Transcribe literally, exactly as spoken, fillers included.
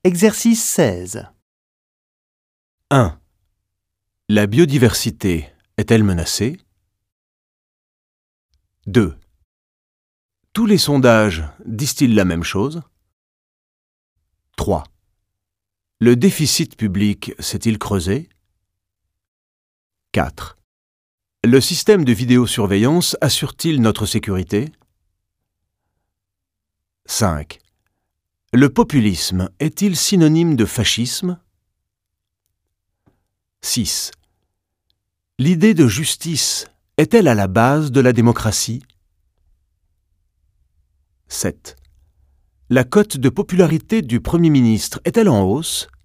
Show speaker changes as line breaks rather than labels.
Exercice seize.
un. La biodiversité est-elle menacée? deux. Tous les sondages disent-ils la même chose? trois. Le déficit public s'est-il creusé? quatre. Le système de vidéosurveillance assure-t-il notre sécurité? cinq. Le populisme est-il synonyme de fascisme? six. L'idée de justice est-elle à la base de la démocratie? sept. La cote de popularité du Premier ministre est-elle en hausse?